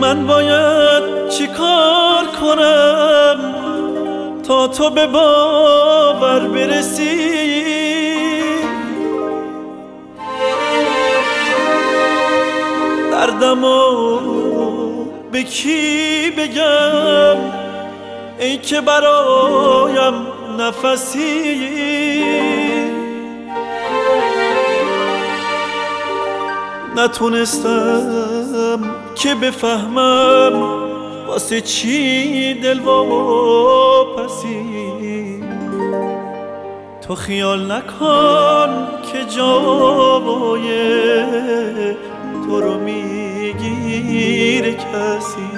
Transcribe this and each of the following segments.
من باید چی کار کنم تا تو به باور برسی؟ دردمو به کی بگم ای که برایم نفسی؟ نتونستم که بفهمم واسه چی دل واپسی. تو خیال نکن که جای تو رو میگیره کسی.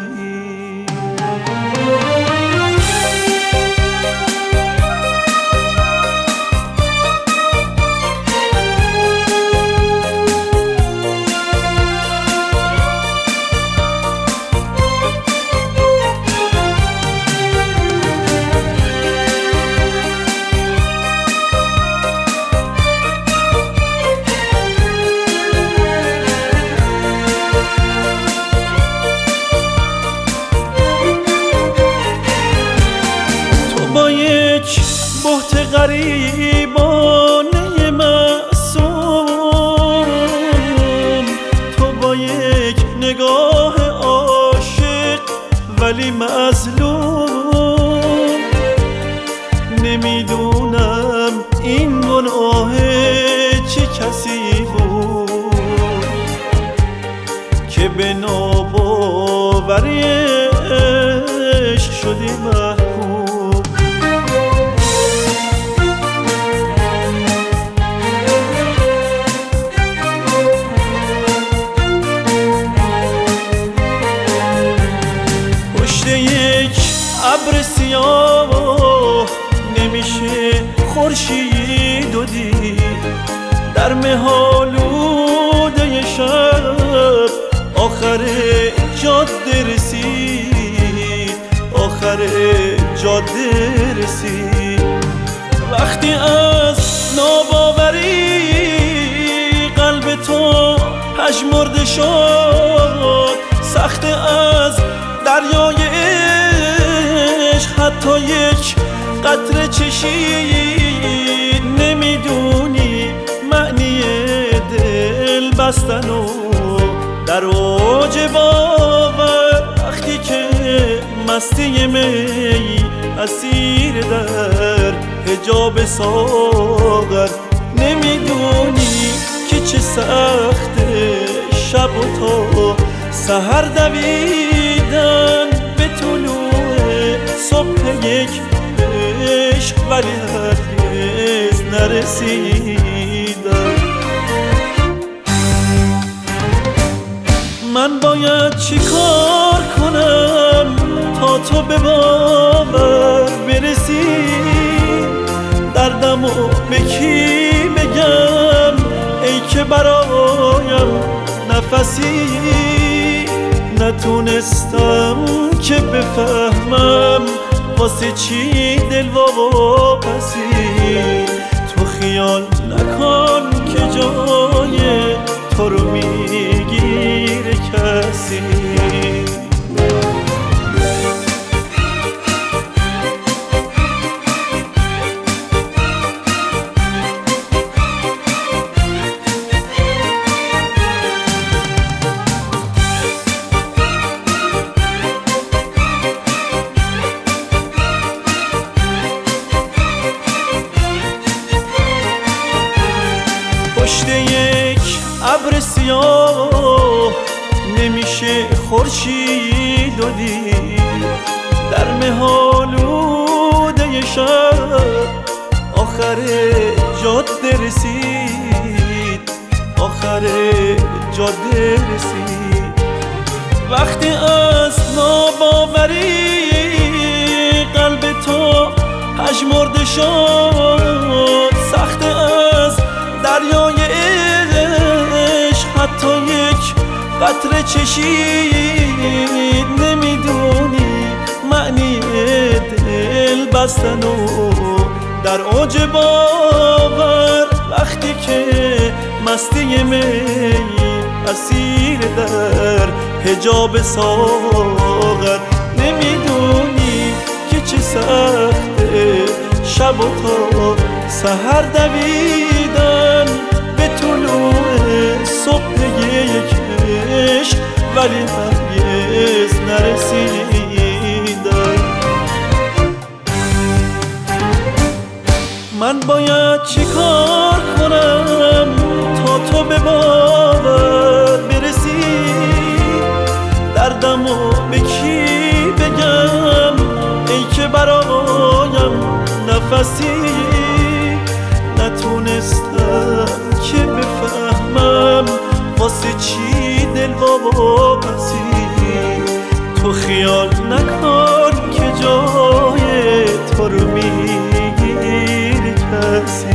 بهت غریبانه معصوم، تو با یک نگاه عاشق ولی مظلوم. نمیدونم این گناه چه کسی بود که به ناباوری عشق شدی محکوم. ابر سیاه نمیشه خورشید و دید، در مه‌آلوده شب آخر جاده رسید، آخر جاده رسید. وقتی از ناباوری قلب تو پژمرده شد، سخت از دریای حتی یک قطره چشید. نمیدونی معنی دل بستن و در اوج باور، وقتی که مستی می اسیر در حجاب ساغر. نمیدونی که چه سخته شب و تا سحر دویدن به طلوع صبح یک عشق ولی هرگز نرسیدم. من باید چی کار کنم تا تو به باور برسی؟ دردمو به کی بگم ای که برایم نفسی؟ نتونستم که بفهمم واسه چی دل واپسی. تو خیال نکن که جای تو رو میگیره کسی. پشت یک ابر سیاه نمیشه خورشید و دید، در مه‌آلوده شب آخر جاده رسید، آخر جاده رسید. وقتی از ناباوری قلب تو پژمرده شد، سخت از دریای عشق حتی یک قطره چشید. نمیدونی معنی دل بستن و در اوج باور، وقتی که مستی می اسیر در حجاب ساغر. نمیدونی که چه سخته شب و تا سحر دویدن به طلوع صبح یک عشق، ولی هرگز نرسیدن. من باید چی کار کنم تا تو به باور برسی؟ دردمو به کی بگم ای که برایم نفسی؟ نتونستم که بفهمم واسه چی دل واپسی. تو خیال نکن که جای تو رو میگیری کسی.